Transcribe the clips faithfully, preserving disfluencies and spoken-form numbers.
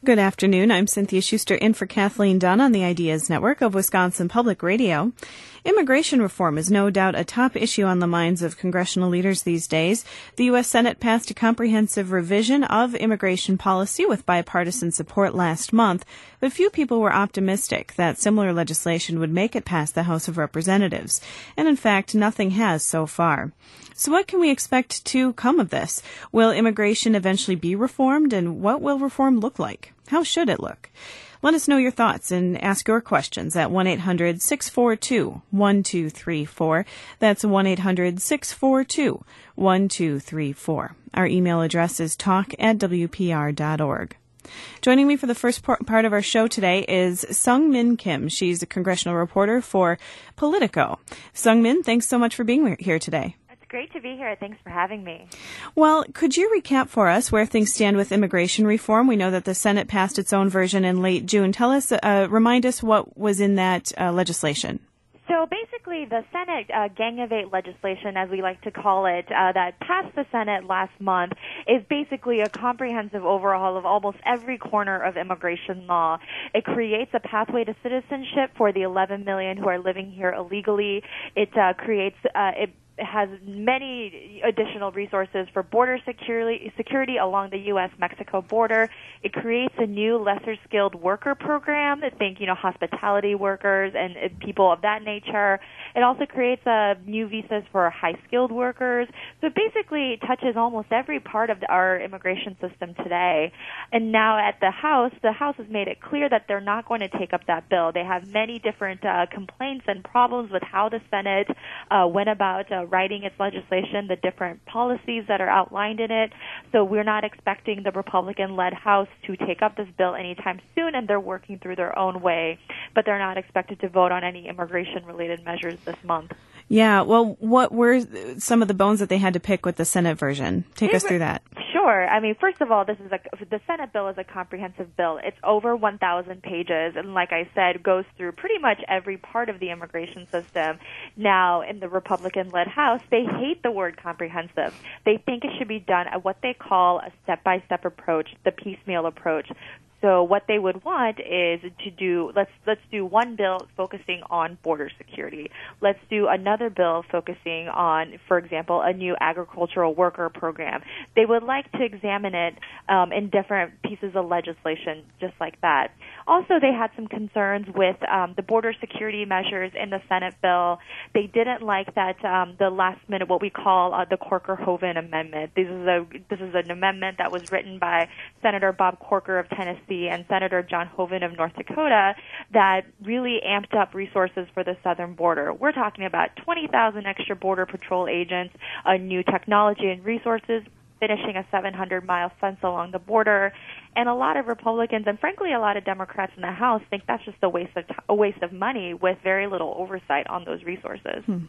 Good afternoon. I'm Cynthia Schuster in for Kathleen Dunn on the Ideas Network of Wisconsin Public Radio. Immigration reform is no doubt a top issue on the minds of congressional leaders these days. The U S. Senate passed a comprehensive revision of immigration policy with bipartisan support last month, but few people were optimistic that similar legislation would make it past the House of Representatives. And in fact, nothing has so far. So what can we expect to come of this? Will immigration eventually be reformed, and what will reform look like? How should it look? Let us know your thoughts and ask your questions at one eight hundred six four two one two three four. That's one eight hundred six four two one two three four. Our email address is talk at w p r dot org. Joining me for the first part of our show today is Sung Min Kim. She's a congressional reporter for Politico. Sung Min, thanks so much for being here today. Great to be here. Thanks for having me. Well, could you recap for us where things stand with immigration reform? We know that the Senate passed its own version in late June. Tell us, uh, remind us what was in that uh, legislation. So basically, the Senate uh, Gang of Eight legislation, as we like to call it, uh, that passed the Senate last month, is basically a comprehensive overhaul of almost every corner of immigration law. It creates a pathway to citizenship for the eleven million who are living here illegally. It uh, creates uh, it has many additional resources for border security, security along the U S Mexico border. It creates a new lesser-skilled worker program. Think, you know, hospitality workers and uh, people of that nature. It also creates uh, new visas for high-skilled workers. So it basically touches almost every part of our immigration system today. And now at the House, the House has made it clear that they're not going to take up that bill. They have many different uh, complaints and problems with how the Senate uh, went about uh, writing its legislation, the different policies that are outlined in it. So we're not expecting the Republican-led House to take up this bill anytime soon, and they're working through their own way. But they're not expected to vote on any immigration-related measures this month. Yeah, well, what were some of the bones that they had to pick with the Senate version? Take us through that. Sure. I mean, first of all, this is a, the Senate bill is a comprehensive bill. It's over one thousand pages, and like I said, goes through pretty much every part of the immigration system. Now, in the Republican-led House, they hate the word comprehensive. They think it should be done at what they call a step-by-step approach, the piecemeal approach. So what they would want is to do, let's let's do one bill focusing on border security. Let's do another bill focusing on, for example, a new agricultural worker program. They would like to examine it um, in different pieces of legislation, just like that. Also, they had some concerns with um, the border security measures in the Senate bill. They didn't like that um, the last minute, what we call uh, the Corker-Hoven Amendment. This is a this is an amendment that was written by Senator Bob Corker of Tennessee and Senator John Hoeven of North Dakota that really amped up resources for the southern border. We're talking about twenty thousand extra Border Patrol agents, a new technology and resources, finishing a seven hundred mile fence along the border. And a lot of Republicans and, frankly, a lot of Democrats in the House think that's just a waste of, t- a waste of money with very little oversight on those resources. Hmm.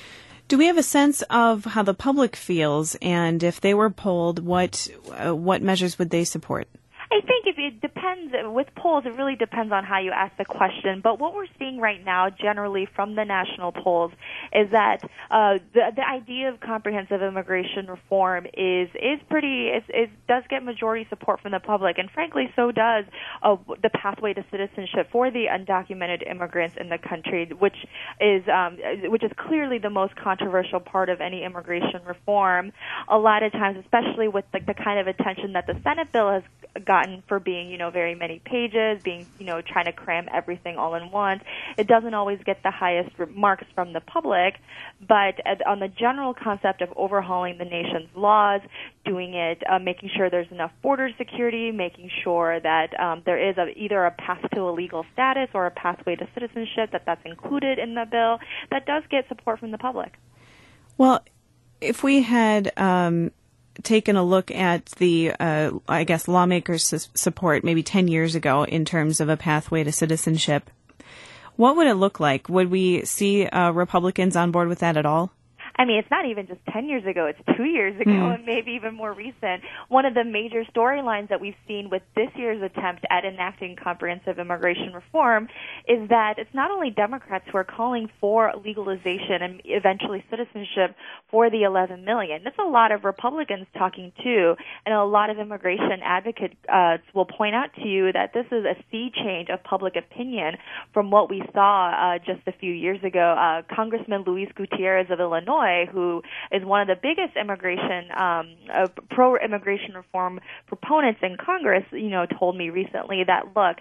Do we have a sense of how the public feels, and if they were polled, what uh, what measures would they support? I think if it depends, with polls, it really depends on how you ask the question. But what we're seeing right now, generally from the national polls, is that uh, the, the idea of comprehensive immigration reform is is pretty, is, is does get majority support from the public, and frankly, so does uh, the pathway to citizenship for the undocumented immigrants in the country, which is um, which is clearly the most controversial part of any immigration reform. A lot of times, especially with the, the kind of attention that the Senate bill has gotten for being, you know, very many pages, being, you know, trying to cram everything all in once. It doesn't always get the highest marks from the public, but on the general concept of overhauling the nation's laws, doing it, uh, making sure there's enough border security, making sure that um, there is a, either a path to a legal status or a pathway to citizenship, that that's included in the bill, that does get support from the public. Well, if we had um taken a look at the, uh, I guess, lawmakers' su- support maybe ten years ago in terms of a pathway to citizenship, what would it look like? Would we see uh, Republicans on board with that at all? I mean, it's not even just ten years ago, it's two years ago, mm. and maybe even more recent. One of the major storylines that we've seen with this year's attempt at enacting comprehensive immigration reform is that it's not only Democrats who are calling for legalization and eventually citizenship for the eleven million. That's a lot of Republicans talking too, and a lot of immigration advocates uh, will point out to you that this is a sea change of public opinion from what we saw uh, just a few years ago. Uh, Congressman Luis Gutierrez of Illinois, who is one of the biggest immigration, um, uh, pro-immigration reform proponents in Congress, you know, told me recently that, look,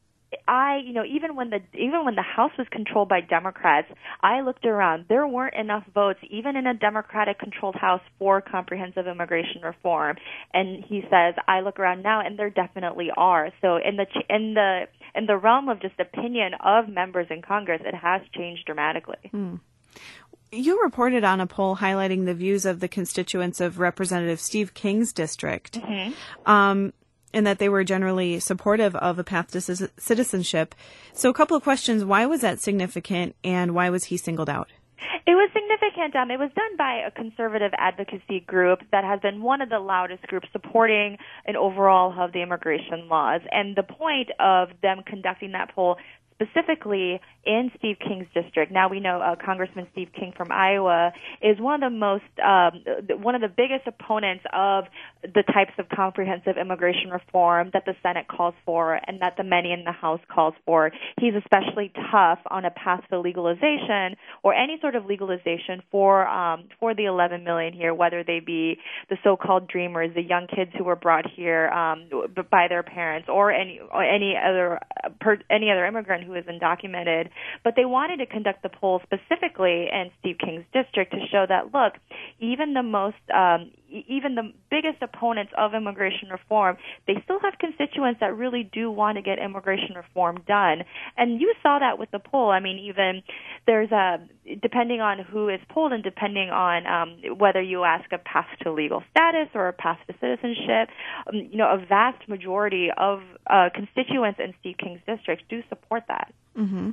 I, you know, even when the even when the House was controlled by Democrats, I looked around. There weren't enough votes, even in a Democratic-controlled House, for comprehensive immigration reform. And he says, I look around now, and there definitely are. So in the in the in the realm of just opinion of members in Congress, it has changed dramatically. Mm. You reported on a poll highlighting the views of the constituents of Representative Steve King's district. Mm-hmm. Um, and that they were generally supportive of a path to c- citizenship. So a couple of questions. Why was that significant, and why was he singled out? It was significant. Um, it was done by a conservative advocacy group that has been one of the loudest groups supporting an overhaul of the immigration laws. And the point of them conducting that poll specifically in Steve King's district. Now we know uh, Congressman Steve King from Iowa is one of the most, um, one of the biggest opponents of the types of comprehensive immigration reform that the Senate calls for and that the many in the House calls for. He's especially tough on a path to legalization or any sort of legalization for um, for the eleven million here, whether they be the so-called dreamers, the young kids who were brought here um, by their parents, or any or any other per, any other immigrant who is undocumented. But they wanted to conduct the poll specifically in Steve King's district to show that, look, even the most, um, even the biggest opponents of immigration reform, they still have constituents that really do want to get immigration reform done. And you saw that with the poll. I mean, even there's a, depending on who is polled and depending on um, whether you ask a path to legal status or a path to citizenship, um, you know, a vast majority of uh, constituents in Steve King's district do support that. Mm-hmm.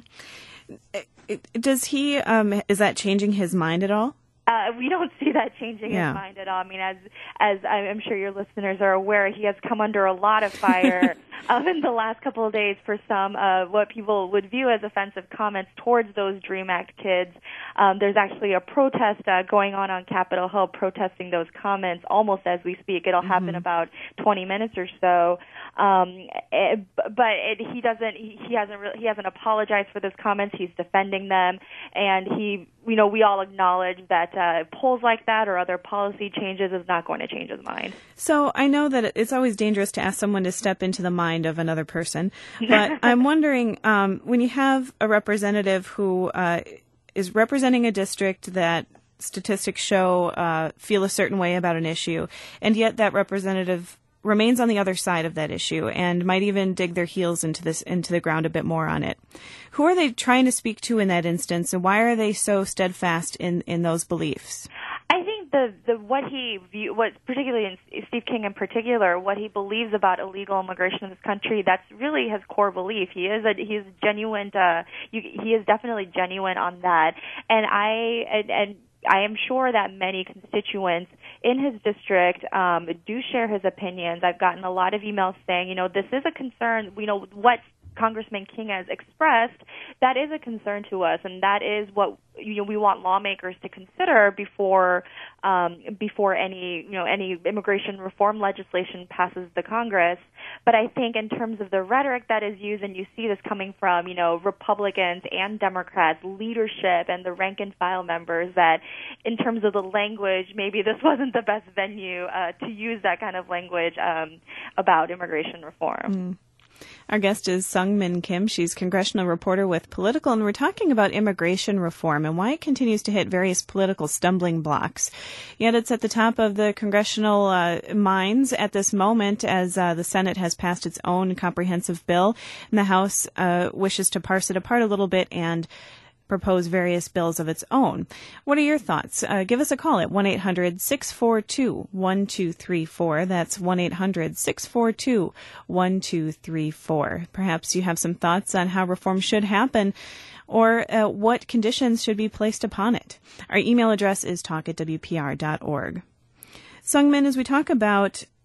Does he, um, is that changing his mind at all? Uh, we don't see that changing yeah. his mind at all. I mean, as as I'm sure your listeners are aware, he has come under a lot of fire um, in the last couple of days for some uh, what people would view as offensive comments towards those DREAM Act kids. Um, there's actually a protest uh, going on on Capitol Hill protesting those comments almost as we speak. It'll mm-hmm. happen in about twenty minutes or so. Um, it, but it, he doesn't. He, he hasn't. Really, he hasn't apologized for those comments. He's defending them, and he. You know, we all acknowledge that uh, polls like that or other policy changes is not going to change his mind. So I know that it's always dangerous to ask someone to step into the mind of another person, but I'm wondering um, when you have a representative who uh, is representing a district that statistics show uh, feel a certain way about an issue, and yet that representative remains on the other side of that issue and might even dig their heels into this into the ground a bit more on it. Who are they trying to speak to in that instance, and why are they so steadfast in, in those beliefs? I think the, the what he view, what particularly in Steve King in particular, what he believes about illegal immigration in this country, that's really his core belief. He is a he's genuine. Uh, you, he is definitely genuine on that, and I and. and I am sure that many constituents in his district um, do share his opinions. I've gotten a lot of emails saying, you know, this is a concern. You know, what Congressman King has expressed, that is a concern to us, and that is what you know we want lawmakers to consider before um, before any you know any immigration reform legislation passes the Congress. But I think in terms of the rhetoric that is used, and you see this coming from you know Republicans and Democrats, leadership, and the rank and file members, that in terms of the language, maybe this wasn't the best venue uh, to use that kind of language um, about immigration reform. Mm. Our guest is Seung-Min Kim. She's congressional reporter with Political, and we're talking about immigration reform and why it continues to hit various political stumbling blocks. Yet it's at the top of the congressional uh, minds at this moment as uh, the Senate has passed its own comprehensive bill, and the House uh, wishes to parse it apart a little bit and propose various bills of its own. What are your thoughts? Uh, give us a call at one eight hundred six four two one two three four. That's one eight hundred six four two one two three four. Perhaps you have some thoughts on how reform should happen or uh, what conditions should be placed upon it. Our email address is talk at w p r dot org. Seung-Min, as we talk about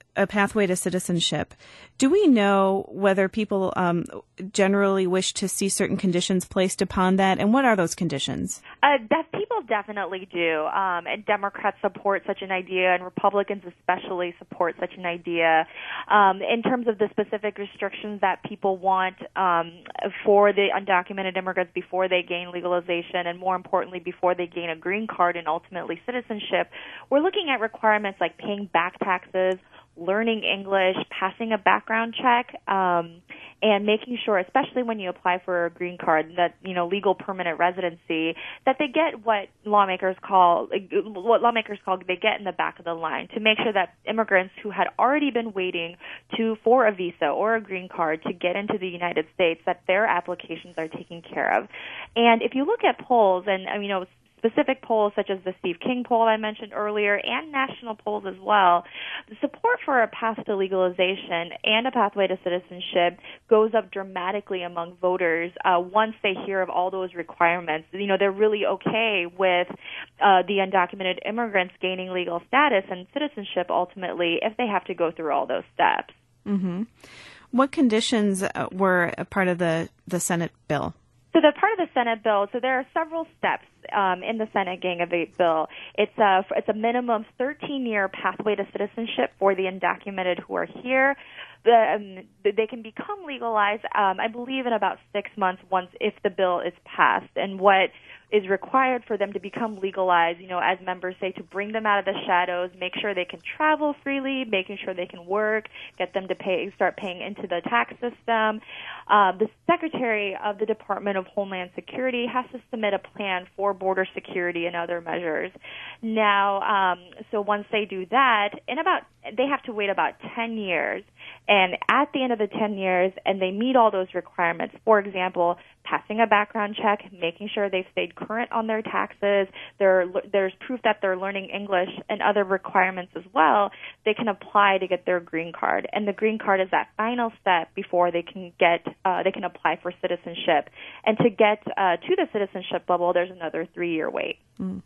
a pathway to citizenship, do we know whether people um, generally wish to see certain conditions placed upon that, and what are those conditions? Uh, that people definitely do, um, and Democrats support such an idea, and Republicans especially support such an idea. Um, in terms of the specific restrictions that people want um, for the undocumented immigrants before they gain legalization, and more importantly, before they gain a green card and ultimately citizenship, we're looking at requirements like paying back taxes, learning English, passing a background check, um, and making sure, especially when you apply for a green card, that, you know, legal permanent residency, that they get what lawmakers call, what lawmakers call, they get in the back of the line to make sure that immigrants who had already been waiting to, for a visa or a green card to get into the United States, that their applications are taken care of. And if you look at polls, and, you know, specific polls such as the Steve King poll I mentioned earlier and national polls as well, the support for a path to legalization and a pathway to citizenship goes up dramatically among voters uh, once they hear of all those requirements. You know, they're really okay with uh, the undocumented immigrants gaining legal status and citizenship ultimately if they have to go through all those steps. Mm-hmm. What conditions uh, were a part of the, the Senate bill? So the part of the Senate bill, so there are several steps um, in the Senate Gang of Eight bill. It's a, it's a minimum thirteen-year pathway to citizenship for the undocumented who are here. The, um, they can become legalized, um, I believe, in about six months once if the bill is passed. And what is required for them to become legalized, you know, as members say, to bring them out of the shadows, make sure they can travel freely, making sure they can work, get them to pay, start paying into the tax system. Uh, the Secretary of the Department of Homeland Security has to submit a plan for border security and other measures. Now, um, so once they do that, in about they have to wait about ten years. And at the end of the ten years, and they meet all those requirements, for example, passing a background check, making sure they've stayed current on their taxes, there, there's proof that they're learning English and other requirements as well, they can apply to get their green card. And the green card is that final step before they can get, uh, they can apply for citizenship. And to get uh, to the citizenship level, there's another three-year wait. Mm.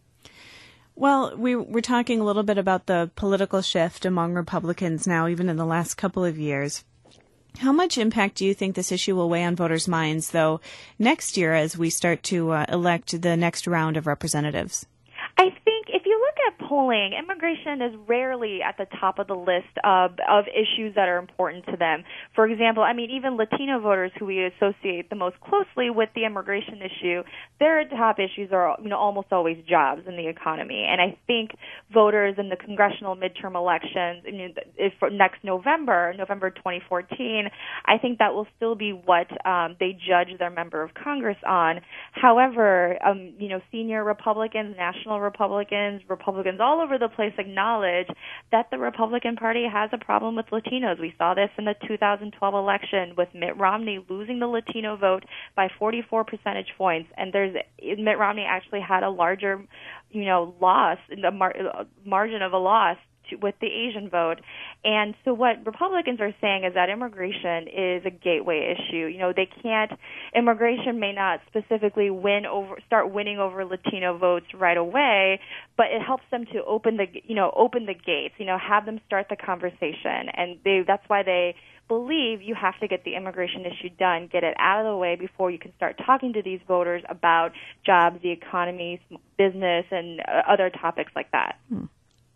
Well, we we're talking a little bit about the political shift among Republicans now, even in the last couple of years. How much impact do you think this issue will weigh on voters' minds, though, next year as we start to uh, elect the next round of representatives? I think if you look at polling, immigration is rarely at the top of the list of, of issues that are important to them. For example, I mean, even Latino voters who we associate the most closely with the immigration issue, their top issues are, you know, almost always jobs and the economy. And I think voters in the congressional midterm elections, I mean, if for next November, November twenty fourteen, I think that will still be what um, they judge their member of Congress on. However, um, you know, senior Republicans, national Republicans, Republicans all over the place acknowledge that the Republican Party has a problem with Latinos. We saw this in the two thousand twelve election with Mitt Romney losing the Latino vote by forty-four percentage points, and there's Mitt Romney actually had a larger, you know, loss, the mar- margin of a loss to, with the Asian vote. And so what Republicans are saying is that immigration is a gateway issue. You know, they can't, immigration may not specifically win over, start winning over Latino votes right away, but it helps them to open the, you know, open the gates, you know, have them start the conversation. And they, that's why they believe you have to get the immigration issue done, get it out of the way before you can start talking to these voters about jobs, the economy, business, and uh, other topics like that. Hmm.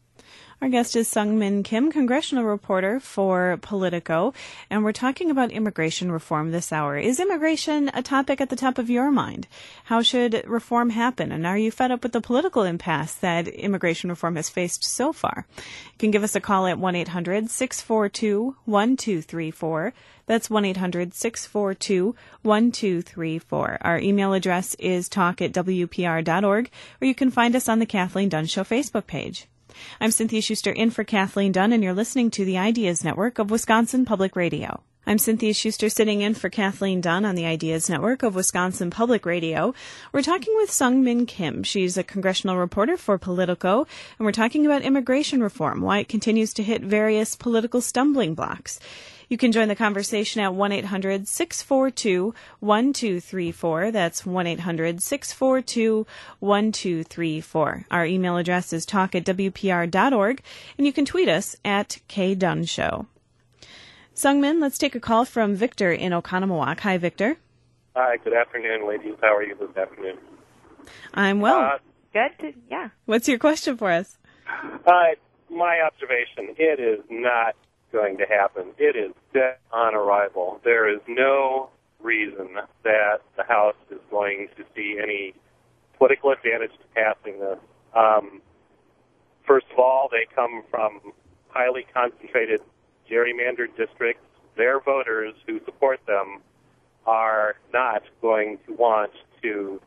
Our guest is Seung-Min Kim, congressional reporter for Politico, and we're talking about immigration reform this hour. Is immigration a topic at the top of your mind? How should reform happen? And are you fed up with the political impasse that immigration reform has faced so far? You can give us a call at one eight hundred six four two one two three four. That's one eight hundred six four two one two three four. Our email address is talk at w p r dot org, or you can find us on the Kathleen Dunn Show Facebook page. I'm Cynthia Schuster in for Kathleen Dunn, and you're listening to the Ideas Network of Wisconsin Public Radio. I'm Cynthia Schuster sitting in for Kathleen Dunn on the Ideas Network of Wisconsin Public Radio. We're talking with Seung-Min Kim. She's a congressional reporter for Politico, and we're talking about immigration reform, why it continues to hit various political stumbling blocks. You can join the conversation at one eight hundred six four two one two three four. That's one eight hundred six four two one two three four. Our email address is talk at w p r dot org, and you can tweet us at K Dunn Show. Sungmin, let's take a call from Victor in Oconomowoc. Hi, Victor. Hi, good afternoon, ladies. How are you this afternoon? I'm well. Uh, Good. To, yeah. What's your question for us? Uh, my observation, it is not going to happen. It is dead on arrival. There is no reason that the House is going to see any political advantage to passing this. Um, first of all, they come from highly concentrated gerrymandered districts. Their voters who support them are not going to want to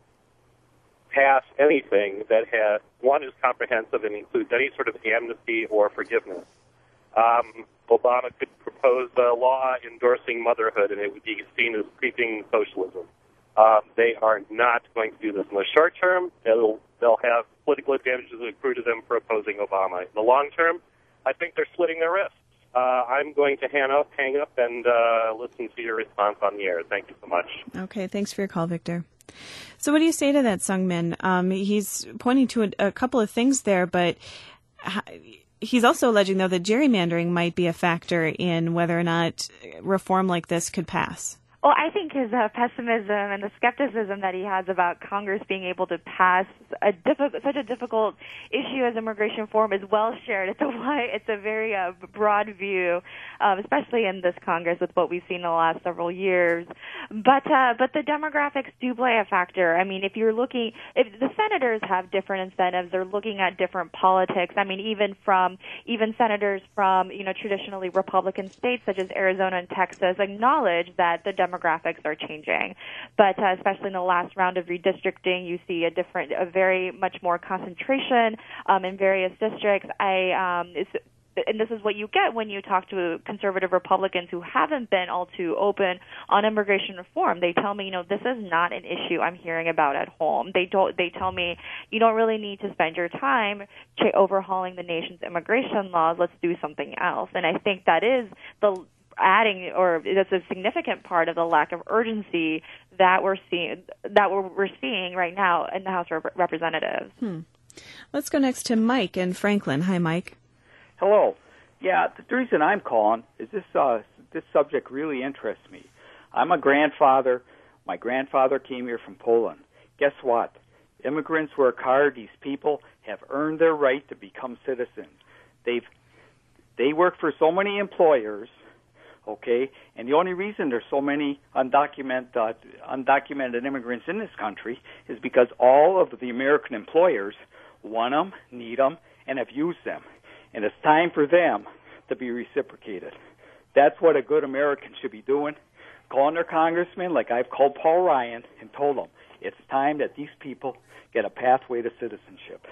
pass anything that has, one, is comprehensive and includes any sort of amnesty or forgiveness. Um, Obama could propose a law endorsing motherhood, and it would be seen as creeping socialism. Um, they are not going to do this. In the short term, it'll, they'll have political advantages accrue to them for opposing Obama. In the long term, I think they're slitting their wrists. Uh, I'm going to hang up, hang up and uh, listen to your response on the air. Thank you so much. Okay, thanks for your call, Victor. So what do you say to that, Sungmin? Um, he's pointing to a, a couple of things there, but he's also alleging, though, that gerrymandering might be a factor in whether or not reform like this could pass. Well, I think his uh, pessimism and the skepticism that he has about Congress being able to pass a difficult, such a difficult issue as immigration reform is well shared. It's a wide, it's a very uh, broad view, um, especially in this Congress with what we've seen in the last several years. But uh, but the demographics do play a factor. I mean, if you're looking, if the senators have different incentives, they're looking at different politics. I mean, even from even senators from you know traditionally Republican states such as Arizona and Texas acknowledge that the demographics demographics are changing. But uh, especially in the last round of redistricting, you see a different, a very much more concentration um, in various districts. I um, it's, and this is what you get when you talk to conservative Republicans who haven't been all too open on immigration reform. They tell me, you know, this is not an issue I'm hearing about at home. They don't. They tell me, you don't really need to spend your time ch- overhauling the nation's immigration laws. Let's do something else. And I think that is the adding, or that's a significant part of the lack of urgency that we're seeing that we're, we're seeing right now in the House of Representatives. Hmm. Let's go next to Mike in Franklin. Hi, Mike. Hello. Yeah, the reason I'm calling is this uh, this subject really interests me. I'm a grandfather. My grandfather came here from Poland. Guess what? Immigrants work hard. These people have earned their right to become citizens. They've they work for so many employers. Okay, and the only reason there's so many undocumented, uh, undocumented immigrants in this country is because all of the American employers want them, need them, and have used them. And it's time for them to be reciprocated. That's what a good American should be doing, calling their congressman like I've called Paul Ryan and told them it's time that these people get a pathway to citizenship.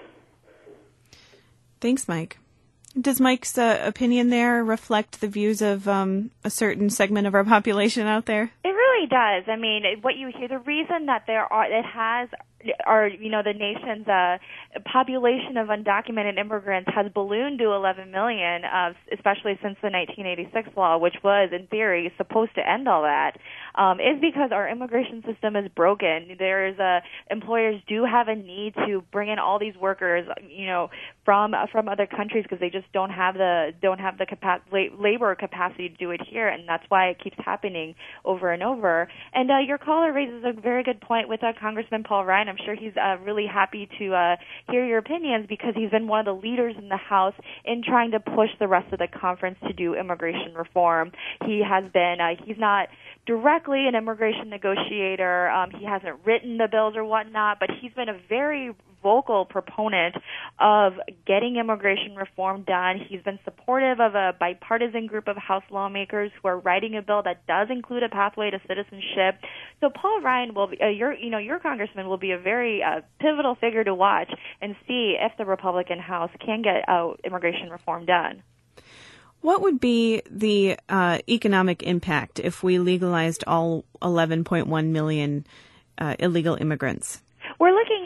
Thanks, Mike. Does Mike's uh, opinion there reflect the views of um, a certain segment of our population out there? It really does. I mean, what you hear, the reason that there are, it has, our, you know, the nation's uh, population of undocumented immigrants has ballooned to eleven million, uh, especially since the nineteen eighty-six law, which was, in theory, supposed to end all that, um, is because our immigration system is broken. There's a, employers do have a need to bring in all these workers, you know, from from other countries because they just don't have the don't have the capa- labor capacity to do it here, and that's why it keeps happening over and over. And uh, your caller raises a very good point with uh, Congressman Paul Ryan. I'm sure he's uh, really happy to uh, hear your opinions because he's been one of the leaders in the House in trying to push the rest of the conference to do immigration reform. He has been, uh, he's not directly an immigration negotiator. Um, he hasn't written the bills or whatnot, but he's been a very vocal proponent of getting immigration reform done. He's been supportive of a bipartisan group of House lawmakers who are writing a bill that does include a pathway to citizenship. So Paul Ryan will be, uh, your, you know, your congressman will be a very uh, pivotal figure to watch and see if the Republican House can get uh, immigration reform done. What would be the uh, economic impact if we legalized all eleven point one million uh, illegal immigrants? We're looking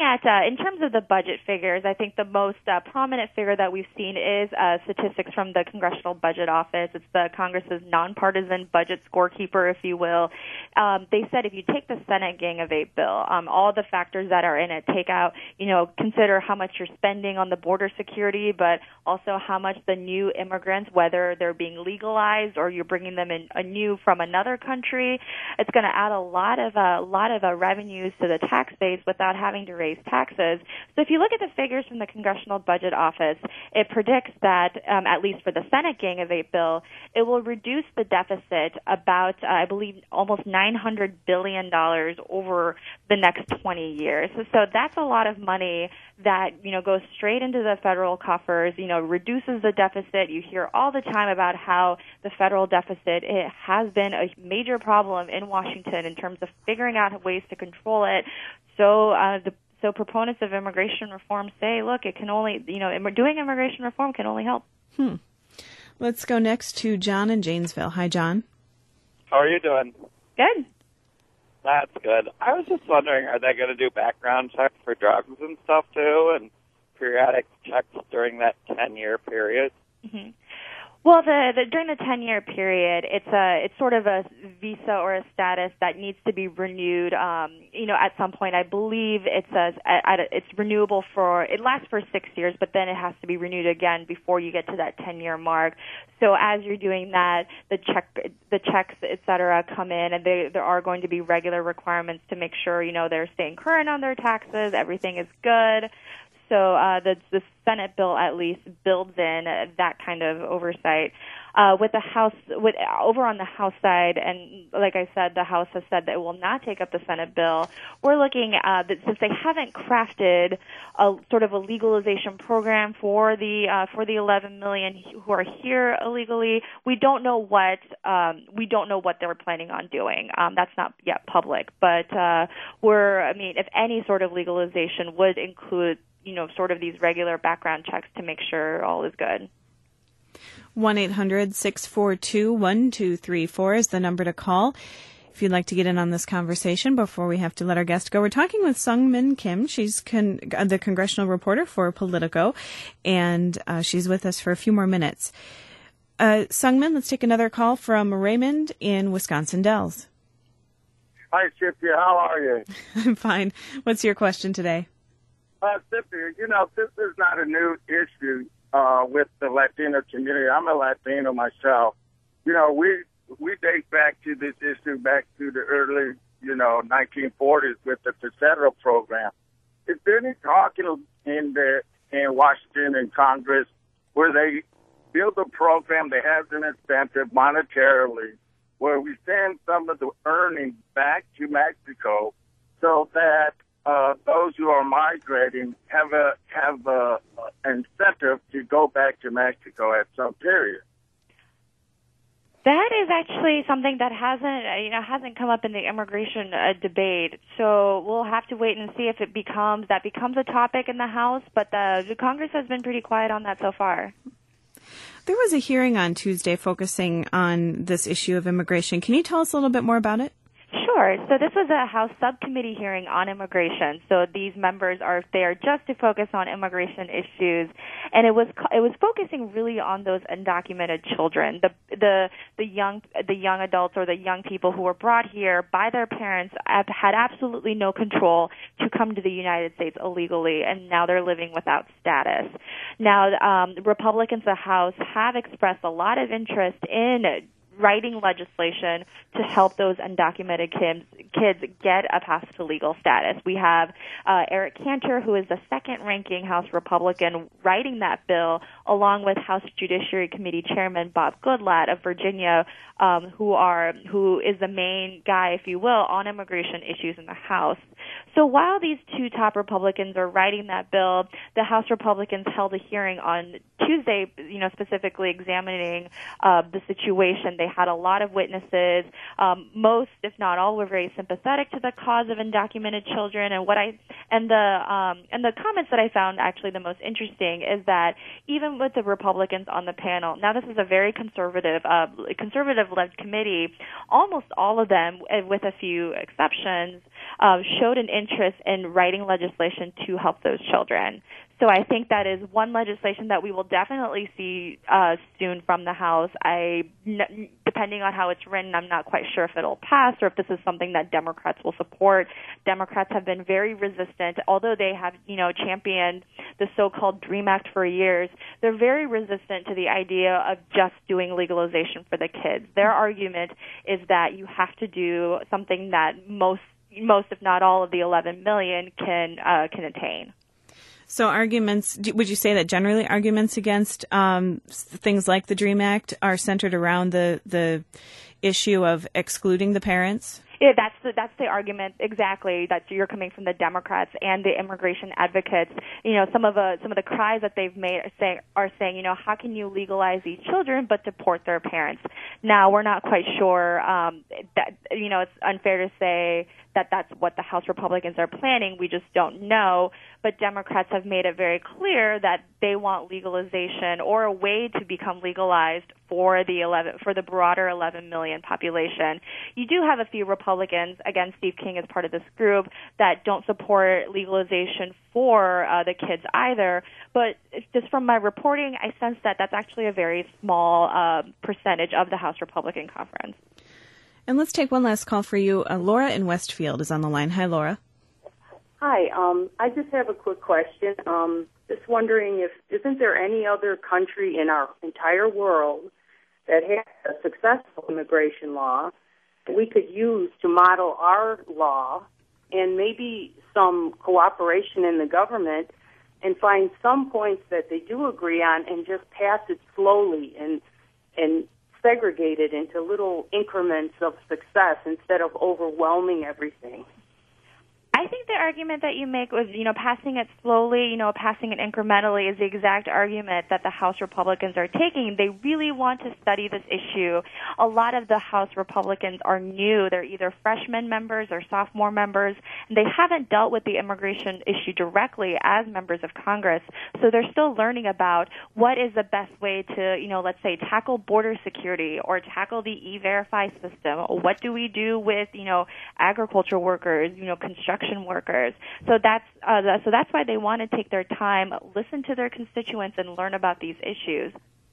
at, uh, in terms of the budget figures, I think the most uh, prominent figure that we've seen is uh, statistics from the Congressional Budget Office. It's the Congress's nonpartisan budget scorekeeper, if you will. Um, they said if you take the Senate Gang of Eight bill, um, all the factors that are in it, take out, you know, consider how much you're spending on the border security, but also how much the new immigrants, whether they're being legalized or you're bringing them in anew from another country, it's going to add a lot of a uh, lot of uh, revenues to the tax base without having to raise taxes. So if you look at the figures from the Congressional Budget Office, it predicts that, um, at least for the Senate Gang of Eight bill, it will reduce the deficit about, uh, I believe, almost nine hundred billion dollars over the next twenty years. So, so that's a lot of money that, you know, goes straight into the federal coffers, you know, reduces the deficit. You hear all the time about how the federal deficit, it has been a major problem in Washington in terms of figuring out ways to control it. So uh, the so proponents of immigration reform say, look, it can only, you know, doing immigration reform can only help. Hmm. Let's go next to John in Janesville. Hi, John. How are you doing? Good. That's good. I was just wondering, are they going to do background checks for drugs and stuff too, and periodic checks during that ten-year period? Mm-hmm. Well, the, the during the ten-year period, it's a it's sort of a visa or a status that needs to be renewed. Um, you know, at some point, I believe it's a, at a, it's renewable for it lasts for six years, but then it has to be renewed again before you get to that ten-year mark. So as you're doing that, the check the checks, et cetera, come in, and they, there are going to be regular requirements to make sure you know they're staying current on their taxes, everything is good. So uh, the, the Senate bill at least builds in that kind of oversight. Uh, with the House, with over on the House side, and like I said, the House has said that it will not take up the Senate bill. We're looking uh, that since they haven't crafted a sort of a legalization program for the uh, for the eleven million who are here illegally, we don't know what um, we don't know what they were planning on doing. Um, that's not yet public, but uh, we're I mean, if any sort of legalization would include, you know, sort of these regular background checks to make sure all is good. one eight hundred six four two one two three four is the number to call if you'd like to get in on this conversation before we have to let our guest go. We're talking with Seung-Min Kim. She's con- the congressional reporter for Politico, and uh, she's with us for a few more minutes. Uh, Seung-Min, let's take another call from Raymond in Wisconsin Dells. Hi, Cynthia. How are you? I'm fine. What's your question today? Uh, Cynthia, you know, this is not a new issue uh, with the Latino community. I'm a Latino myself. You know, we we date back to this issue back to the early, you know, nineteen forties with the federal program. Is there any talk in, in, the, in Washington and Congress where they build a program, they have an incentive monetarily, where we send some of the earnings back to Mexico so that Uh, those who are migrating have a have a, an incentive to go back to Mexico at some period. That is actually something that hasn't you know hasn't come up in the immigration uh, debate. So we'll have to wait and see if it becomes that becomes a topic in the House. But the, the Congress has been pretty quiet on that so far. There was a hearing on Tuesday focusing on this issue of immigration. Can you tell us a little bit more about it? Sure. So this was a House subcommittee hearing on immigration. So these members are there just to focus on immigration issues, and it was it was focusing really on those undocumented children, the the the young the young adults or the young people who were brought here by their parents, had absolutely no control to come to the United States illegally, and now they're living without status. Now, um, Republicans in the House have expressed a lot of interest in writing legislation to help those undocumented kids, kids get a path to legal status. We have uh, Eric Cantor, who is the second-ranking House Republican, writing that bill, along with House Judiciary Committee Chairman Bob Goodlatte of Virginia, um, who are who is the main guy, if you will, on immigration issues in the House. So while these two top Republicans are writing that bill, the House Republicans held a hearing on Tuesday, you know, specifically examining uh, the situation they They had a lot of witnesses. Um, most, if not all, were very sympathetic to the cause of undocumented children. And what I and the um, and the comments that I found actually the most interesting is that even with the Republicans on the panel, now this is a very conservative, uh, conservative-led committee, almost all of them, with a few exceptions, uh, showed an interest in writing legislation to help those children. So I think that is one legislation that we will definitely see uh, soon from the House. I, n- depending on how it's written, I'm not quite sure if it'll pass or if this is something that Democrats will support. Democrats have been very resistant, although they have, you know, championed the so-called DREAM Act for years. They're very resistant to the idea of just doing legalization for the kids. Their argument is that you have to do something that most, most if not all of the eleven million can uh, can attain. So arguments, would you say that generally arguments against um, things like the DREAM Act are centered around the the issue of excluding the parents? Yeah, that's the, that's the argument exactly that you're coming from the Democrats and the immigration advocates. You know, some of the some of the cries that they've made are saying, are saying, you know, how can you legalize these children but deport their parents? Now, we're not quite sure. Um, that you know, it's unfair to say that that's what the House Republicans are planning. We just don't know. But Democrats have made it very clear that they want legalization or a way to become legalized for the eleven for the broader eleven million population. You do have a few Republicans, again, Steve King is part of this group, that don't support legalization for uh, the kids either. But just from my reporting, I sense that that's actually a very small uh, percentage of the House Republican conference. And let's take one last call for you. Uh, Laura in Westfield is on the line. Hi, Laura. Hi. Um, I just have a quick question. Um, just wondering if isn't there any other country in our entire world that has a successful immigration law that we could use to model our law and maybe some cooperation in the government and find some points that they do agree on and just pass it slowly and and segregate it into little increments of success instead of overwhelming everything? I think the argument that you make with, you know, passing it slowly, you know, passing it incrementally is the exact argument that the House Republicans are taking. They really want to study this issue. A lot of the House Republicans are new. They're either freshman members or sophomore members, and they haven't dealt with the immigration issue directly as members of Congress. So they're still learning about what is the best way to, you know, let's say tackle border security or tackle the E-Verify system. What do we do with, you know, agriculture workers, you know, construction workers. So that's uh, so that's why they want to take their time, listen to their constituents, and learn about these issues.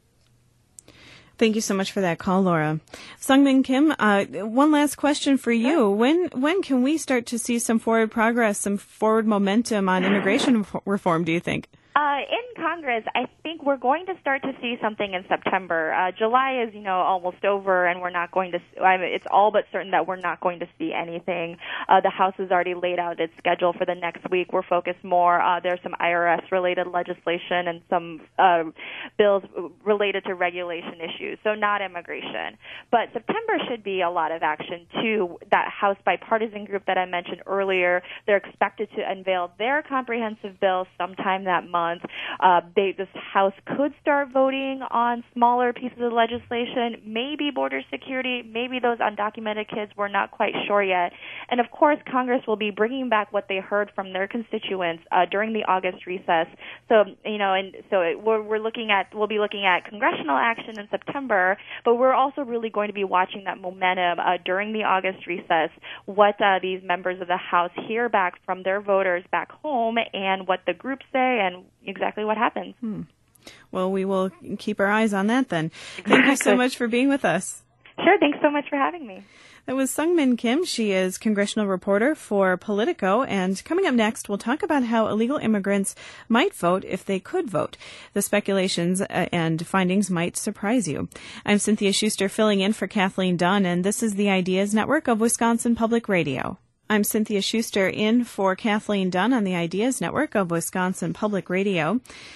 Thank you so much for that call, Laura. Sungmin Kim, uh, one last question for you. Sure. When when can we start to see some forward progress, some forward momentum on immigration reform, do you think? Uh, in Congress, I think we're going to start to see something in September. Uh, July is, you know, almost over, and we're not going to. I mean, it's all but certain that we're not going to see anything. Uh, the House has already laid out its schedule for the next week. We're focused more. Uh, there's some I R S-related legislation and some uh, bills related to regulation issues, so not immigration. But September should be a lot of action too. That House bipartisan group that I mentioned earlier, they're expected to unveil their comprehensive bill sometime that month. Uh, they, this House could start voting on smaller pieces of legislation, maybe border security, maybe those undocumented kids. We're not quite sure yet. And of course, Congress will be bringing back what they heard from their constituents uh, during the August recess. So, you know, and so it, we're, we're looking at, we'll be looking at congressional action in September, but we're also really going to be watching that momentum uh, during the August recess, what uh, these members of the House hear back from their voters back home and what the groups say and exactly what happens. Hmm. Well, we will keep our eyes on that then. Exactly. Thank you so much for being with us. Sure. Thanks so much for having me. That was Sungmin Kim. She is congressional reporter for Politico. And coming up next, we'll talk about how illegal immigrants might vote if they could vote. The speculations and findings might surprise you. I'm Cynthia Schuster, filling in for Kathleen Dunn, and this is the Ideas Network of Wisconsin Public Radio. I'm Cynthia Schuster in for Kathleen Dunn on the Ideas Network of Wisconsin Public Radio.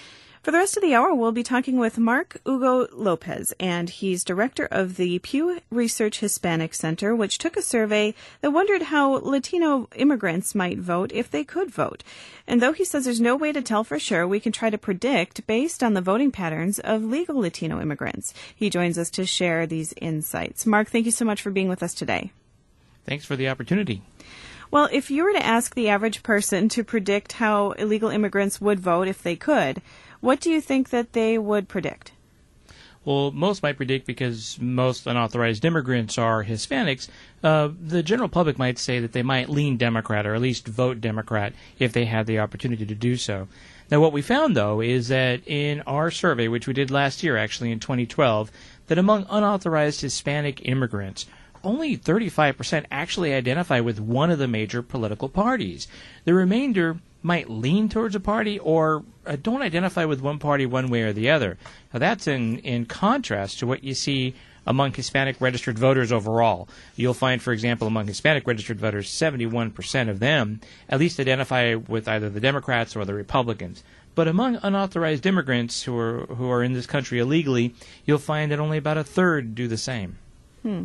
For the rest of the hour, we'll be talking with Mark Hugo Lopez, and he's director of the Pew Research Hispanic Center, which took a survey that wondered how Latino immigrants might vote if they could vote. And though he says there's no way to tell for sure, we can try to predict based on the voting patterns of legal Latino immigrants. He joins us to share these insights. Mark, thank you so much for being with us today. Thanks for the opportunity. Well, if you were to ask the average person to predict how illegal immigrants would vote if they could, what do you think that they would predict? Well, most might predict, because most unauthorized immigrants are Hispanics, uh, the general public might say that they might lean Democrat, or at least vote Democrat, if they had the opportunity to do so. Now, what we found, though, is that in our survey, which we did last year, actually in twenty twelve, that among unauthorized Hispanic immigrants, only thirty-five percent actually identify with one of the major political parties. The remainder might lean towards a party or uh, don't identify with one party one way or the other. Now, that's in, in contrast to what you see among Hispanic registered voters overall. You'll find, for example, among Hispanic registered voters, seventy-one percent of them at least identify with either the Democrats or the Republicans. But among unauthorized immigrants who are who are in this country illegally, you'll find that only about a third do the same. Hmm.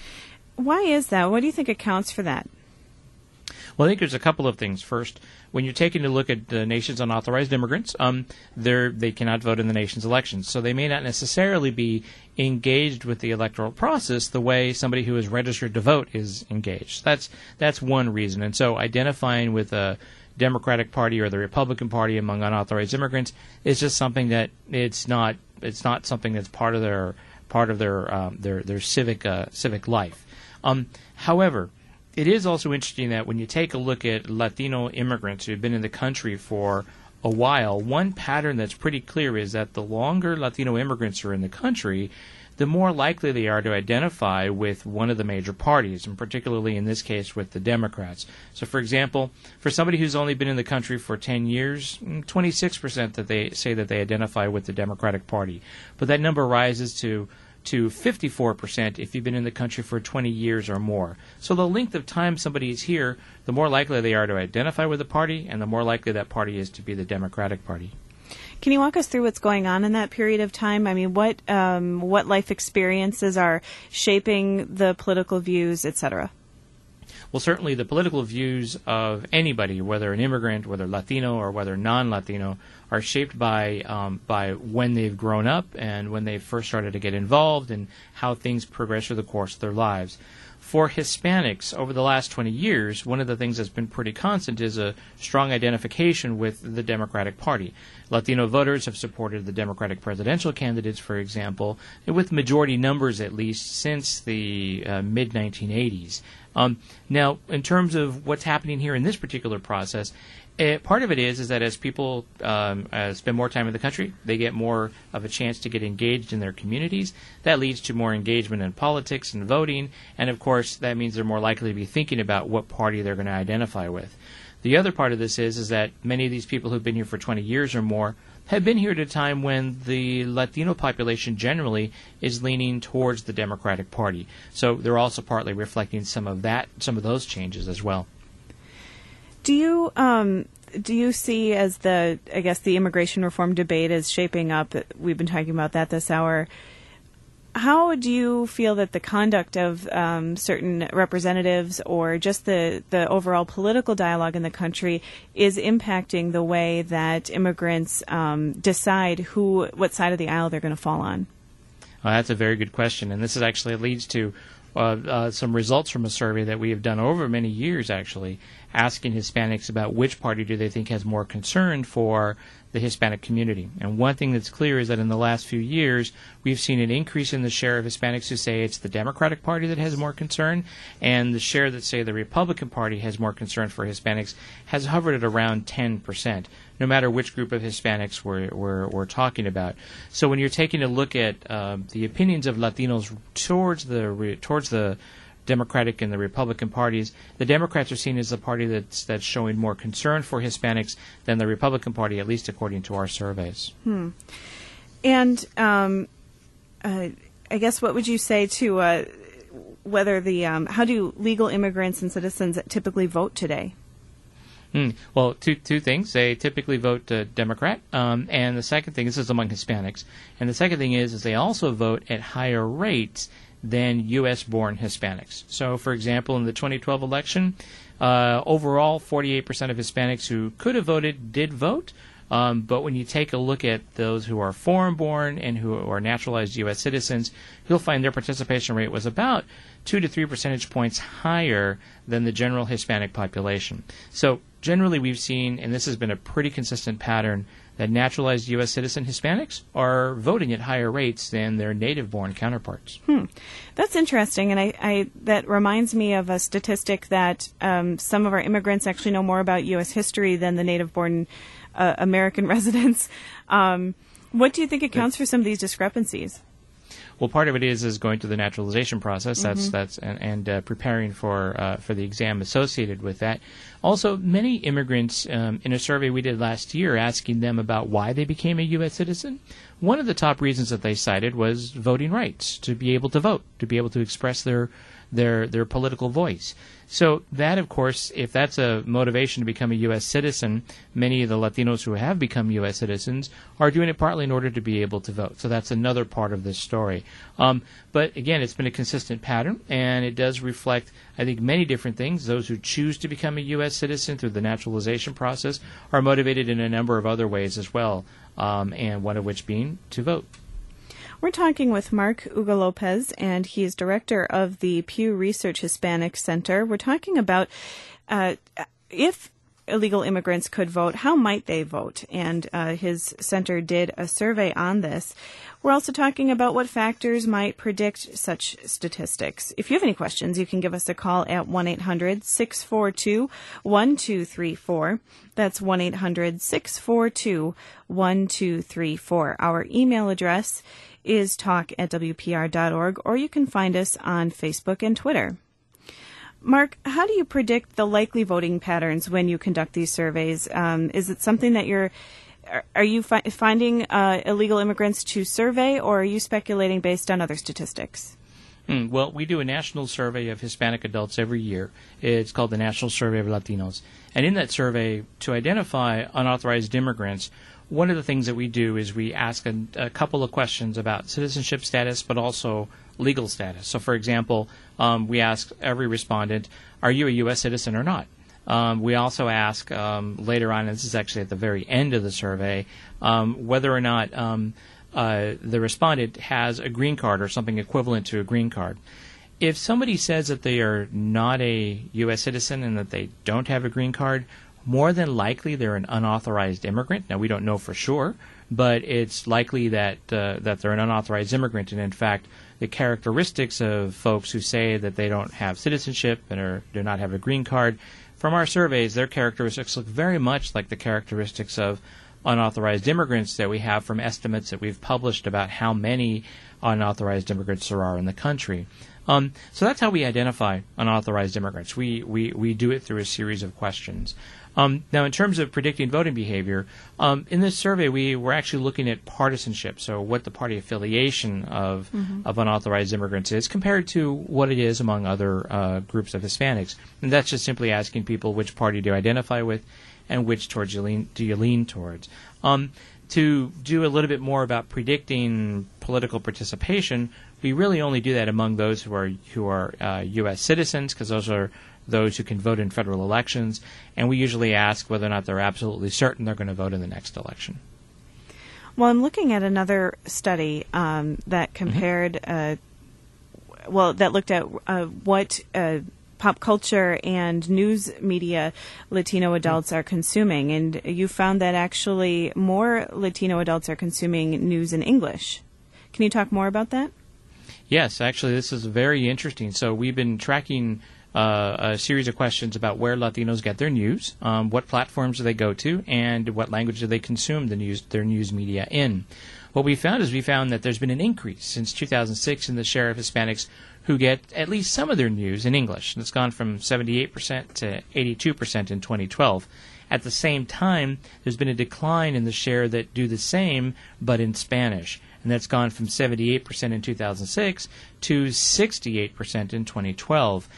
Why is that? What do you think accounts for that? Well, I think there's a couple of things. First, when you're taking a look at the nation's unauthorized immigrants, um, they're, they cannot vote in the nation's elections. So they may not necessarily be engaged with the electoral process the way somebody who is registered to vote is engaged. That's, that's one reason. And so identifying with a Democratic Party or the Republican Party among unauthorized immigrants is just something that it's not, it's not something that's part of their, part of their, um, their, their civic, uh, civic life. Um, however, it is also interesting that when you take a look at Latino immigrants who have been in the country for a while, one pattern that's pretty clear is that the longer Latino immigrants are in the country, the more likely they are to identify with one of the major parties, and particularly in this case with the Democrats. So, for example, for somebody who's only been in the country for ten years, twenty-six percent that they say that they identify with the Democratic Party. But that number rises to to fifty-four percent if you've been in the country for twenty years or more. So the length of time somebody is here, the more likely they are to identify with the party, and the more likely that party is to be the Democratic Party. Can you walk us through what's going on in that period of time? I mean, what um, what life experiences are shaping the political views, et cetera? Well, certainly the political views of anybody, whether an immigrant, whether Latino or whether non-Latino, are shaped by um, by when they've grown up and when they first started to get involved and how things progress through the course of their lives. For Hispanics, over the last twenty years, one of the things that's been pretty constant is a strong identification with the Democratic Party. Latino voters have supported the Democratic presidential candidates, for example, with majority numbers at least since the uh, mid nineteen eighties. Um, now, in terms of what's happening here in this particular process, Uh, part of it is is that as people um, uh, spend more time in the country, they get more of a chance to get engaged in their communities. That leads to more engagement in politics and voting, and of course that means they're more likely to be thinking about what party they're going to identify with. The other part of this is is that many of these people who've been here for twenty years or more have been here at a time when the Latino population generally is leaning towards the Democratic Party. So they're also partly reflecting some of that, some of those changes as well. Do you um, do you see as the I guess the immigration reform debate is shaping up? We've been talking about that this hour. How do you feel that the conduct of um, certain representatives or just the, the overall political dialogue in the country is impacting the way that immigrants um, decide who what side of the aisle they're going to fall on? Well, that's a very good question, and this is actually leads to uh, uh, some results from a survey that we have done over many years, actually, asking Hispanics about which party do they think has more concern for the Hispanic community. And one thing that's clear is that in the last few years, we've seen an increase in the share of Hispanics who say it's the Democratic Party that has more concern, and the share that say the Republican Party has more concern for Hispanics has hovered at around ten percent, no matter which group of Hispanics we're, we're, we're talking about. So when you're taking a look at uh, the opinions of Latinos towards the towards the Democratic and the Republican parties, the Democrats are seen as the party that's that's showing more concern for Hispanics than the Republican Party, at least according to our surveys. Hmm. And um, uh, I guess what would you say to uh, whether the um, how do legal immigrants and citizens typically vote today? Mm. Well, two two things. They typically vote uh, Democrat, um, and the second thing, this is among Hispanics, and the second thing is, is they also vote at higher rates than U S-born Hispanics. So, for example, in the twenty twelve election, uh, overall, forty-eight percent of Hispanics who could have voted did vote. Um, but when you take a look at those who are foreign-born and who are naturalized U S citizens, you'll find their participation rate was about two to three percentage points higher than the general Hispanic population. So generally we've seen, and this has been a pretty consistent pattern, that naturalized U S citizen Hispanics are voting at higher rates than their native-born counterparts. Hmm. That's interesting, and I, I that reminds me of a statistic that um, some of our immigrants actually know more about U S history than the native-born uh, American residents. Um, what do you think accounts for some of these discrepancies? Well, part of it is is going through the naturalization process. That's Mm-hmm. that's and, and uh, preparing for uh, for the exam associated with that. Also, many immigrants um, in a survey we did last year, asking them about why they became a U S citizen. One of the top reasons that they cited was voting rights, to be able to vote, to be able to express their their their political voice. So that, of course, if that's a motivation to become a U S citizen, many of the Latinos who have become U S citizens are doing it partly in order to be able to vote. So that's another part of this story. Um, but again, it's been a consistent pattern, and it does reflect, I think, many different things. Those who choose to become a U S citizen through the naturalization process are motivated in a number of other ways as well, um, and one of which being to vote. We're talking with Mark Hugo Lopez, and he is director of the Pew Research Hispanic Center. We're talking about uh, if illegal immigrants could vote, how might they vote? And uh, his center did a survey on this. We're also talking about what factors might predict such statistics. If you have any questions, you can give us a call at one eight hundred six four two one two three four. That's one eight hundred six four two one two three four. Our email address is talk at w p r dot org, or you can find us on Facebook and Twitter. Mark, how do you predict the likely voting patterns when you conduct these surveys? Um, is it something that you're, are, are you fi- finding uh, illegal immigrants to survey, or are you speculating based on other statistics? Mm, well, we do a national survey of Hispanic adults every year. It's called the National Survey of Latinos. And in that survey, to identify unauthorized immigrants, one of the things that we do is we ask a, a couple of questions about citizenship status, but also legal status. So, for example, um, we ask every respondent, are you a U S citizen or not? Um, we also ask um, later on, and this is actually at the very end of the survey, um, whether or not um, uh, the respondent has a green card or something equivalent to a green card. If somebody says that they are not a U S citizen and that they don't have a green card, more than likely they're an unauthorized immigrant. Now, we don't know for sure, but it's likely that uh, that they're an unauthorized immigrant. And in fact, the characteristics of folks who say that they don't have citizenship and are, do not have a green card, from our surveys, their characteristics look very much like the characteristics of unauthorized immigrants that we have from estimates that we've published about how many unauthorized immigrants there are in the country. Um, so that's how we identify unauthorized immigrants. We, we, we do it through a series of questions. Um, now, in terms of predicting voting behavior, um, in this survey, we were actually looking at partisanship, so what the party affiliation of, mm-hmm. of unauthorized immigrants is compared to what it is among other uh, groups of Hispanics. And that's just simply asking people which party do you identify with and which towards you lean, do you lean towards. Um, to do a little bit more about predicting political participation, we really only do that among those who are who are uh, U S citizens, because those are those who can vote in federal elections, and we usually ask whether or not they're absolutely certain they're going to vote in the next election. Well, I'm looking at another study um, that compared, mm-hmm. uh, well, that looked at uh, what uh, pop culture and news media Latino adults mm-hmm. are consuming, and you found that actually more Latino adults are consuming news in English. Can you talk more about that? Yes, actually, this is very interesting. So we've been tracking Uh, a series of questions about where Latinos get their news, um, what platforms do they go to, and what language do they consume the news, their news media in. What we found is we found that there's been an increase since two thousand six in the share of Hispanics who get at least some of their news in English. It's gone from seventy-eight percent to eighty-two percent in twenty twelve. At the same time, there's been a decline in the share that do the same, but in Spanish. And that's gone from seventy-eight percent in two thousand six to sixty-eight percent in twenty twelve.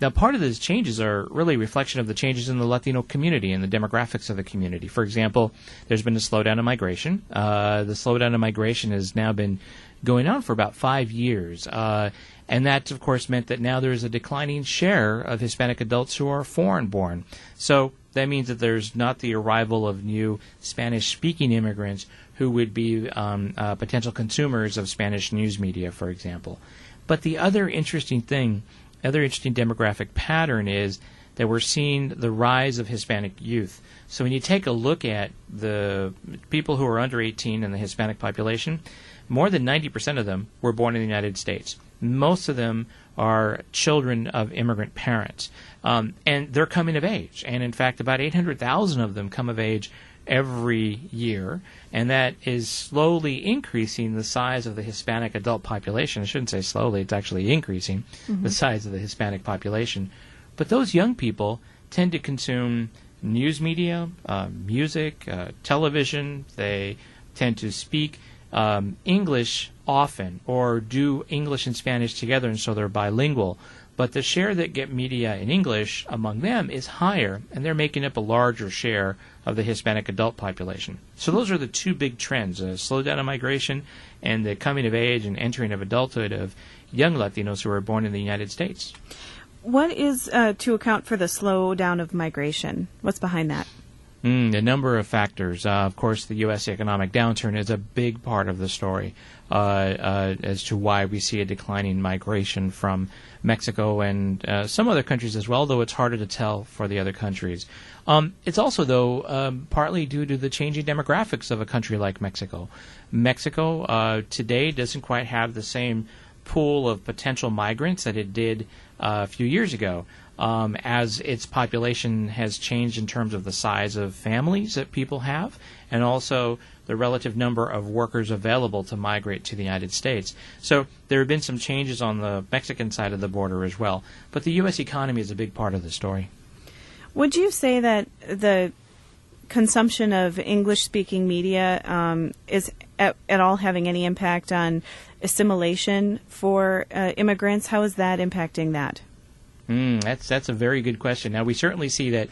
Now, part of those changes are really a reflection of the changes in the Latino community and the demographics of the community. For example, there's been a slowdown in migration. Uh, the slowdown in migration has now been going on for about five years. Uh, and that, of course, meant that now there is a declining share of Hispanic adults who are foreign-born. So that means that there's not the arrival of new Spanish-speaking immigrants who would be um, uh, potential consumers of Spanish news media, for example. But the other interesting thing, other interesting demographic pattern is that we're seeing the rise of Hispanic youth. So when you take a look at the people who are under eighteen in the Hispanic population, more than ninety percent of them were born in the United States. Most of them are children of immigrant parents. Um, and they're coming of age. And in fact, about eight hundred thousand of them come of age every year. And that is slowly increasing the size of the Hispanic adult population. I shouldn't say slowly, it's actually increasing mm-hmm. the size of the Hispanic population. But those young people tend to consume news media, uh, music, uh, television. They tend to speak um, English often or do English and Spanish together, and so they're bilingual. But the share that get media in English among them is higher, and they're making up a larger share of the Hispanic adult population. So those are the two big trends, a slowdown in migration and the coming of age and entering of adulthood of young Latinos who are born in the United States. What is uh, to account for the slowdown of migration? What's behind that? Mm, a number of factors. Uh, of course, the U S economic downturn is a big part of the story uh, uh, as to why we see a declining migration from Mexico and uh, some other countries as well, though it's harder to tell for the other countries. Um, it's also, though, um, partly due to the changing demographics of a country like Mexico. Mexico uh, today doesn't quite have the same pool of potential migrants that it did uh, a few years ago. Um, as its population has changed in terms of the size of families that people have, and also the relative number of workers available to migrate to the United States. So there have been some changes on the Mexican side of the border as well. But the U S economy is a big part of the story. Would you say that the consumption of English-speaking media um, is at, at all having any impact on assimilation for uh, immigrants? How is that impacting that? Mm, that's that's a very good question. Now, we certainly see that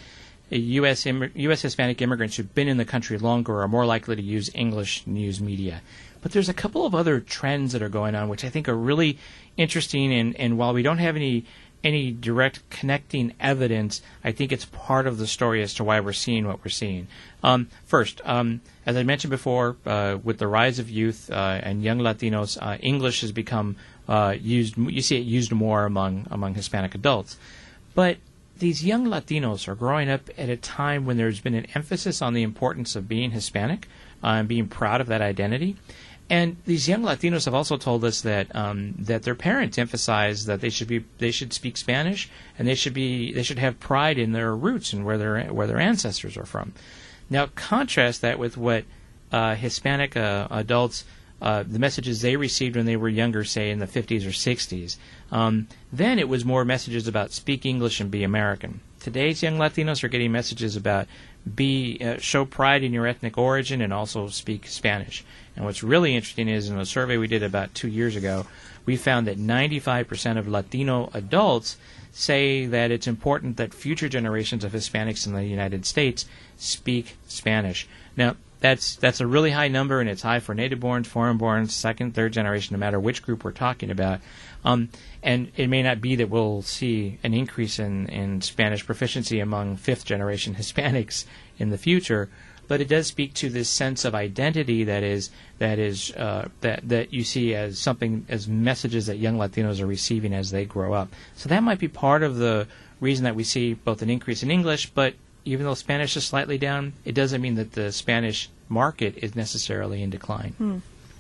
U S Im- U S Hispanic immigrants who've been in the country longer are more likely to use English news media. But there's a couple of other trends that are going on, which I think are really interesting. And, and while we don't have any any direct connecting evidence, I think it's part of the story as to why we're seeing what we're seeing. Um, first, um, as I mentioned before, uh, with the rise of youth uh, and young Latinos, uh, English has become uh, used. You see it used more among among Hispanic adults. But these young Latinos are growing up at a time when there's been an emphasis on the importance of being Hispanic uh, and being proud of that identity. And these young Latinos have also told us that um, that their parents emphasize that they should be they should speak Spanish and they should be they should have pride in their roots and where their where their ancestors are from. Now, contrast that with what uh, Hispanic uh, adults uh, the messages they received when they were younger, say in the fifties or sixties. Um, then it was more messages about speak English and be American. Today's young Latinos are getting messages about be uh, show pride in your ethnic origin and also speak Spanish. And what's really interesting is in a survey we did about two years ago, we found that ninety-five percent of Latino adults say that it's important that future generations of Hispanics in the United States speak Spanish. Now, that's that's a really high number, and it's high for native-borns, foreign-borns, second, third generation, no matter which group we're talking about. Um, and it may not be that we'll see an increase in, in Spanish proficiency among fifth-generation Hispanics in the future, but it does speak to this sense of identity that is that is uh, that that you see as something as messages that young Latinos are receiving as they grow up. So that might be part of the reason that we see both an increase in English, but even though Spanish is slightly down, it doesn't mean that the Spanish market is necessarily in decline. Hmm.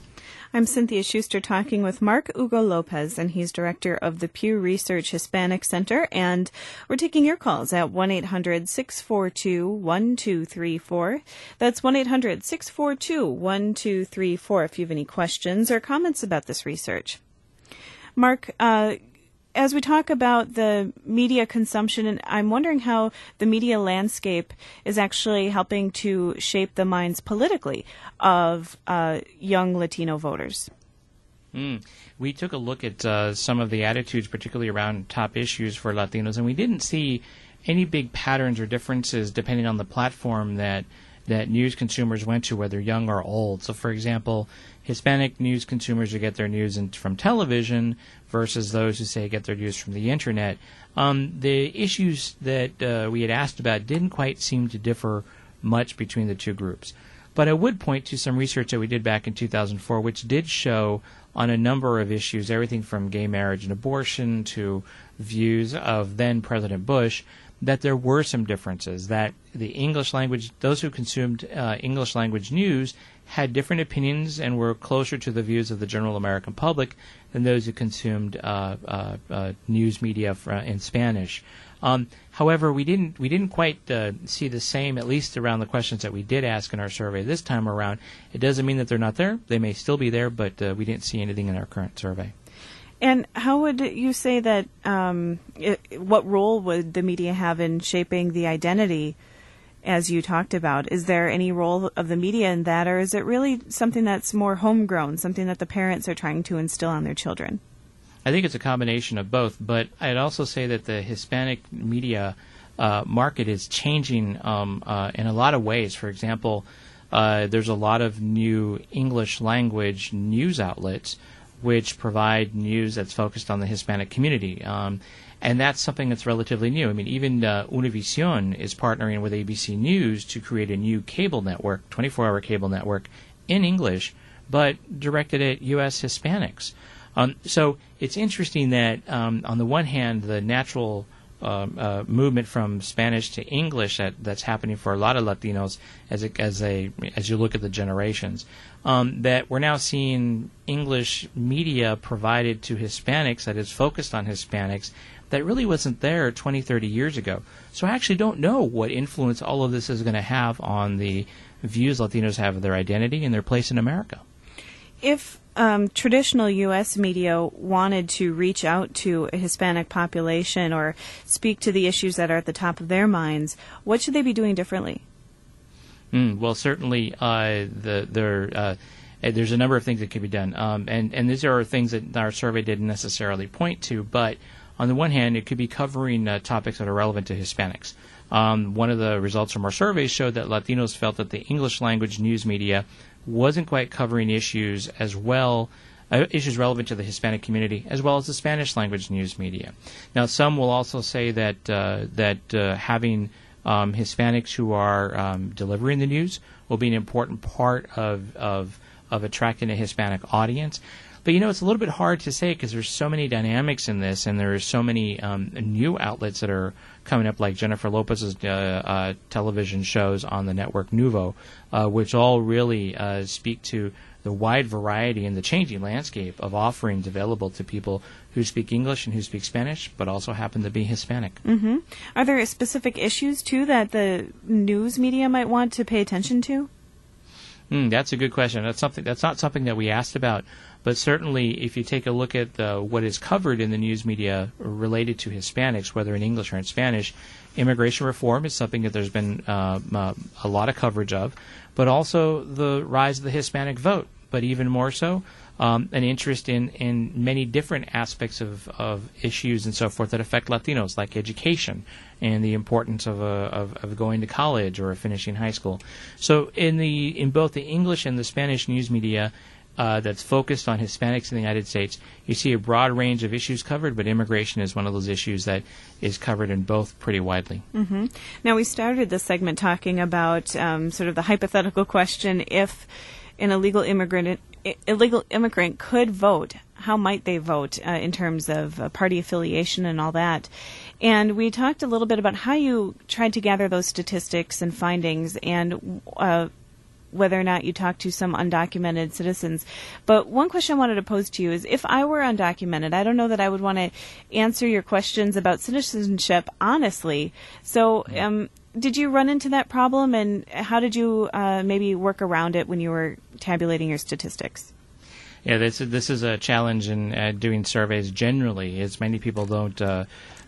I'm Cynthia Schuster talking with Mark Hugo Lopez, and he's director of the Pew Research Hispanic Center, and we're taking your calls at one eight hundred six four two one two three four. That's one eight hundred six four two one two three four if you have any questions or comments about this research. Mark, uh, as we talk about the media consumption, and I'm wondering how the media landscape is actually helping to shape the minds politically of uh, young Latino voters. Mm. We took a look at uh, some of the attitudes, particularly around top issues for Latinos, and we didn't see any big patterns or differences depending on the platform that that news consumers went to, whether young or old. So, for example, Hispanic news consumers who get their news in, from television versus those who say get their news from the internet. Um, the issues that uh, we had asked about didn't quite seem to differ much between the two groups. But I would point to some research that we did back in two thousand four, which did show on a number of issues, everything from gay marriage and abortion to views of then President Bush, that there were some differences, that the English language, those who consumed uh, English language news had different opinions and were closer to the views of the general American public than those who consumed uh, uh, uh, news media for, uh, in Spanish. Um, however, we didn't we didn't quite uh, see the same, at least around the questions that we did ask in our survey this time around. It doesn't mean that they're not there; they may still be there, but uh, we didn't see anything in our current survey. And how would you say that, um, it, what role would the media have in shaping the identity, as you talked about? Is there any role of the media in that, or is it really something that's more homegrown, something that the parents are trying to instill on their children? I think it's a combination of both, but I'd also say that the Hispanic media uh, market is changing um, uh, in a lot of ways. For example, uh, there's a lot of new English language news outlets which provide news that's focused on the Hispanic community. Um, and that's something that's relatively new. I mean, even uh, Univision is partnering with A B C News to create a new cable network, twenty-four hour cable network in English, but directed at U S Hispanics. Um, so it's interesting that, um, on the one hand, the natural um, uh, movement from Spanish to English that, that's happening for a lot of Latinos as a, as a as you look at the generations, um, that we're now seeing English media provided to Hispanics that is focused on Hispanics that really wasn't there twenty, thirty years ago. So I actually don't know what influence all of this is going to have on the views Latinos have of their identity and their place in America. If um, traditional U S media wanted to reach out to a Hispanic population or speak to the issues that are at the top of their minds, what should they be doing differently? Mm, well, certainly uh, the, there, uh, there's a number of things that could be done. Um, and, and these are things that our survey didn't necessarily point to, but on the one hand, it could be covering uh, topics that are relevant to Hispanics. Um, one of the results from our survey showed that Latinos felt that the English language news media wasn't quite covering issues as well, uh, issues relevant to the Hispanic community, as well as the Spanish language news media. Now, some will also say that uh, that uh, having um, Hispanics who are um, delivering the news will be an important part of of of attracting a Hispanic audience. But, you know, it's a little bit hard to say because there's so many dynamics in this, and there are so many um, new outlets that are coming up, like Jennifer Lopez's uh, uh, television shows on the network Nuvo, uh, which all really uh, speak to the wide variety and the changing landscape of offerings available to people who speak English and who speak Spanish, but also happen to be Hispanic. Mm-hmm. Are there specific issues, too, that the news media might want to pay attention to? Mm, that's a good question. That's something. That's not something that we asked about. But certainly, if you take a look at the, what is covered in the news media related to Hispanics, whether in English or in Spanish, immigration reform is something that there's been uh, uh, a lot of coverage of, but also the rise of the Hispanic vote, but even more so, um, an interest in, in many different aspects of, of issues and so forth that affect Latinos, like education and the importance of, a, of, of going to college or finishing high school. So in the in both the English and the Spanish news media, Uh, that's focused on Hispanics in the United States, you see a broad range of issues covered, but immigration is one of those issues that is covered in both pretty widely. Mm-hmm. Now, we started this segment talking about um, sort of the hypothetical question, if an illegal immigrant illegal immigrant could vote, how might they vote uh, in terms of uh, party affiliation and all that? And we talked a little bit about how you tried to gather those statistics and findings, and uh, whether or not you talk to some undocumented citizens. But one question I wanted to pose to you is, if I were undocumented, I don't know that I would want to answer your questions about citizenship honestly. So um, did you run into that problem, and how did you uh, maybe work around it when you were tabulating your statistics? Yeah, this is, this is a challenge in uh, doing surveys generally, as many people don't uh,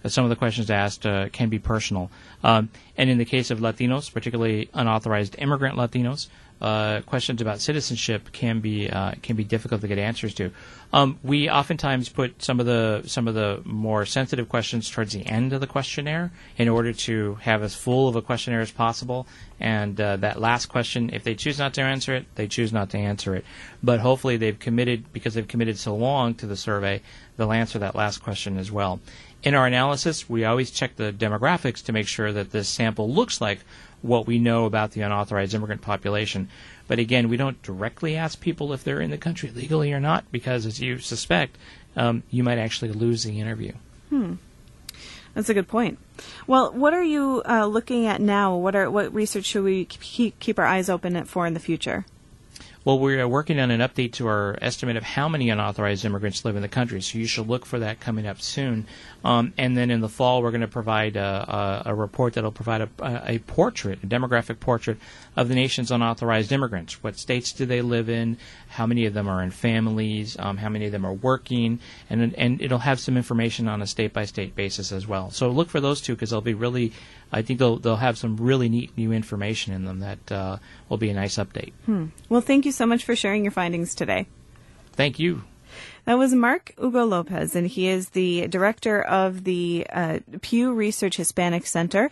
uh, some of the questions asked uh, can be personal. Um, and in the case of Latinos, particularly unauthorized immigrant Latinos, uh, questions about citizenship can be uh, can be difficult to get answers to. Um, we oftentimes put some of the some of the more sensitive questions towards the end of the questionnaire in order to have as full of a questionnaire as possible. And uh, that last question, if they choose not to answer it, they choose not to answer it. But hopefully they've committed, because they've committed so long to the survey, they'll answer that last question as well. In our analysis, we always check the demographics to make sure that this sample looks like what we know about the unauthorized immigrant population. But again, we don't directly ask people if they're in the country legally or not, because as you suspect, um, you might actually lose the interview. Hmm. That's a good point. Well, what are you uh, looking at now? What are what research should we keep, keep our eyes open for in the future? Well, we're working on an update to our estimate of how many unauthorized immigrants live in the country, so you should look for that coming up soon. Um, and then in the fall, we're going to provide a, a, a report that will provide a, a portrait, a demographic portrait of the nation's unauthorized immigrants. What states do they live in? How many of them are in families? Um, how many of them are working? And and it'll have some information on a state-by-state basis as well. So look for those two, because they'll be really, I think they'll they'll have some really neat new information in them that uh, will be a nice update. Hmm. Well, thank you so much for sharing your findings today. Thank you. That was Mark Hugo Lopez, and he is the director of the uh, Pew Research Hispanic Center.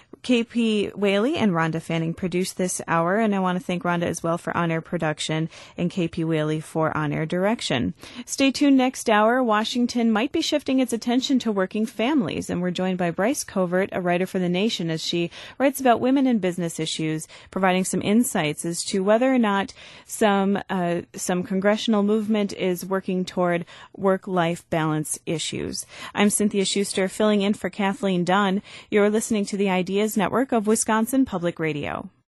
K P Whaley and Rhonda Fanning produced this hour, and I want to thank Rhonda as well for on-air production and K P Whaley for on-air direction. Stay tuned next hour. Washington might be shifting its attention to working families, and we're joined by Bryce Covert, a writer for The Nation, as she writes about women in business issues, providing some insights as to whether or not some uh, some congressional movement is working toward work-life balance issues. I'm Cynthia Schuster, filling in for Kathleen Dunn. You're listening to the Ideas Network of Wisconsin Public Radio.